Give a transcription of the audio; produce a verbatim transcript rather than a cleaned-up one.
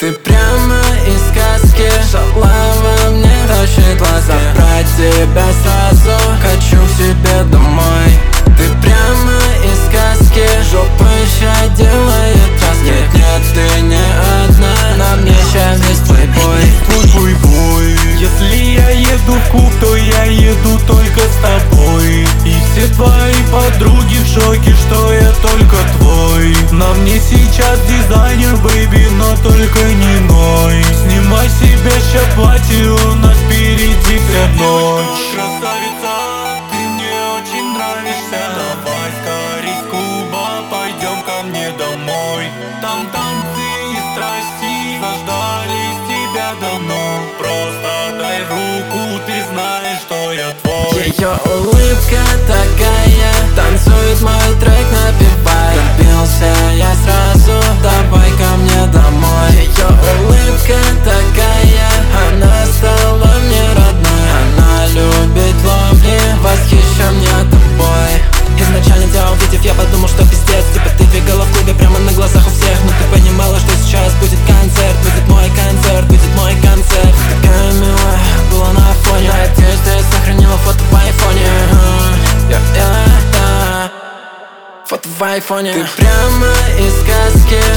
Ты прямо из сказки, шалава мне тащит глаза. Забрать тебя сразу, хочу к себе домой. Ты прямо из сказки, жопа ща делает краски. Нет, нет, ты не одна, на мне ща весь плейбой. Твой плейбой. Если я еду в клуб, то я еду только с тобой. И все твои подруги в шоке, что я только твой. На мне сейчас дизайнер, бэйби, но только не ной. Снимай себе ща платье, у нас впереди вся ночь. Красавица, ты мне очень нравишься. Давай скорей с клуба, пойдем ко мне домой. Там танцы и страсти заждались тебя давно. Просто дай руку, ты знаешь, что я твой. Ее улыбка такая, танцует мой трек, напевай. Влюбился я сразу, давай ко мне домой. Ее улыбка такая, она стала мне родной. Она любит ловли, восхищен я тобой. Изначально тебя увидев, я подумал, что пиздец. Типа ты двигала в клубе прямо на глазах у всех. Но ты понимала, что сейчас будет концерт. Будет мой концерт, будет мой концерт. Такая милая была на фоне. Надеюсь, ты сохранила фото в айфоне. yeah, yeah, yeah. Фото в айфоне. Ты прямо из сказки,